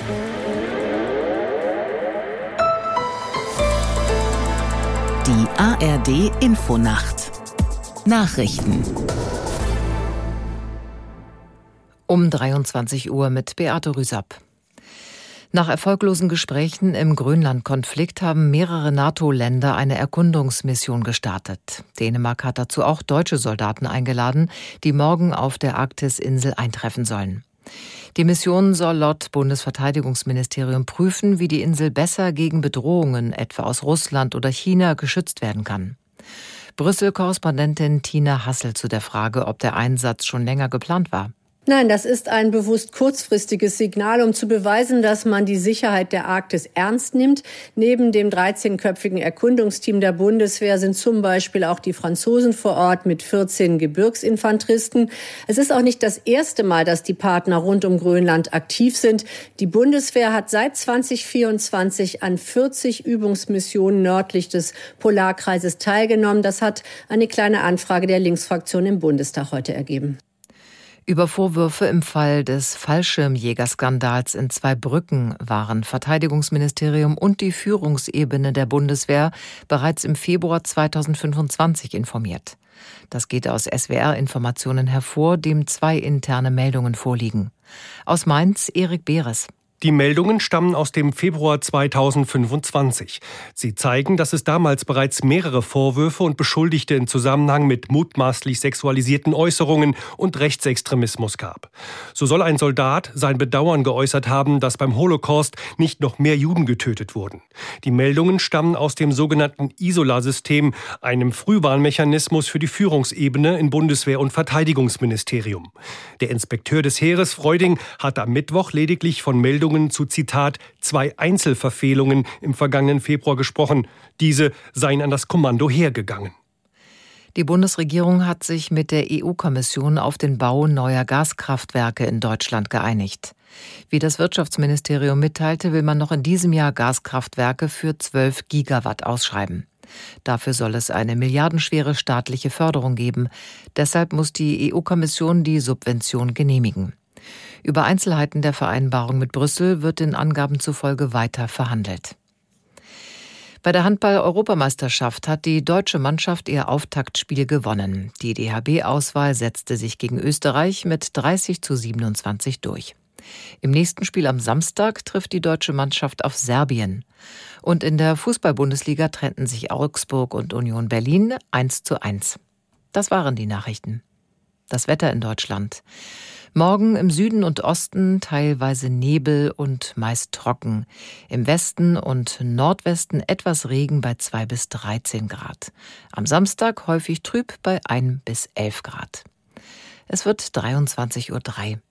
Die ARD-Infonacht. Nachrichten. Um 23 Uhr mit Beate Rüsapp. Nach erfolglosen Gesprächen im Grönland-Konflikt haben mehrere NATO-Länder eine Erkundungsmission gestartet. Dänemark hat dazu auch deutsche Soldaten eingeladen, die morgen auf der Arktisinsel eintreffen sollen. Die Mission soll laut Bundesverteidigungsministerium prüfen, wie die Insel besser gegen Bedrohungen, etwa aus Russland oder China, geschützt werden kann. Brüssel-Korrespondentin Tina Hassel zu der Frage, ob der Einsatz schon länger geplant war. Nein, das ist ein bewusst kurzfristiges Signal, um zu beweisen, dass man die Sicherheit der Arktis ernst nimmt. Neben dem 13-köpfigen Erkundungsteam der Bundeswehr sind zum Beispiel auch die Franzosen vor Ort mit 14 Gebirgsinfanteristen. Es ist auch nicht das erste Mal, dass die Partner rund um Grönland aktiv sind. Die Bundeswehr hat seit 2024 an 40 Übungsmissionen nördlich des Polarkreises teilgenommen. Das hat eine kleine Anfrage der Linksfraktion im Bundestag heute ergeben. Über Vorwürfe im Fall des Fallschirmjägerskandals in Zweibrücken waren Verteidigungsministerium und die Führungsebene der Bundeswehr bereits im Februar 2025 informiert. Das geht aus SWR-Informationen hervor, dem 2 interne Meldungen vorliegen. Aus Mainz Erik Beres. Die Meldungen stammen aus dem Februar 2025. Sie zeigen, dass es damals bereits mehrere Vorwürfe und Beschuldigte im Zusammenhang mit mutmaßlich sexualisierten Äußerungen und Rechtsextremismus gab. So soll ein Soldat sein Bedauern geäußert haben, dass beim Holocaust nicht noch mehr Juden getötet wurden. Die Meldungen stammen aus dem sogenannten Isola-System, einem Frühwarnmechanismus für die Führungsebene in Bundeswehr und Verteidigungsministerium. Der Inspekteur des Heeres, Freuding, hat am Mittwoch lediglich von Meldungen zu, Zitat, 2 Einzelverfehlungen im vergangenen Februar gesprochen. Diese seien an das Kommando hergegangen. Die Bundesregierung hat sich mit der EU-Kommission auf den Bau neuer Gaskraftwerke in Deutschland geeinigt. Wie das Wirtschaftsministerium mitteilte, will man noch in diesem Jahr Gaskraftwerke für 12 Gigawatt ausschreiben. Dafür soll es eine milliardenschwere staatliche Förderung geben. Deshalb muss die EU-Kommission die Subvention genehmigen. Über Einzelheiten der Vereinbarung mit Brüssel wird den Angaben zufolge weiter verhandelt. Bei der Handball-Europameisterschaft hat die deutsche Mannschaft ihr Auftaktspiel gewonnen. Die DHB-Auswahl setzte sich gegen Österreich mit 30:27 durch. Im nächsten Spiel am Samstag trifft die deutsche Mannschaft auf Serbien. Und in der Fußball-Bundesliga trennten sich Augsburg und Union Berlin 1:1. Das waren die Nachrichten. Das Wetter in Deutschland. Morgen im Süden und Osten teilweise Nebel und meist trocken. Im Westen und Nordwesten etwas Regen bei 2 bis 13 Grad. Am Samstag häufig trüb bei 1 bis 11 Grad. Es wird 23:03 Uhr.